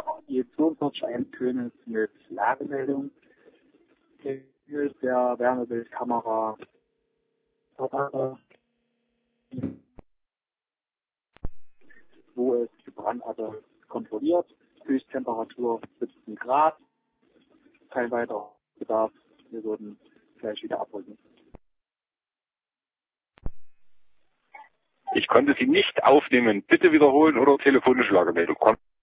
E42 König mit Lagemeldung. Hier ist der Wärmebildkamera. Wo es gebrannt hatte, kontrolliert. Höchsttemperatur 17 Grad. Kein weiterer Bedarf. Wir würden gleich wieder abrücken. Ich konnte Sie nicht aufnehmen. Bitte wiederholen oder telefonische Lagemeldung.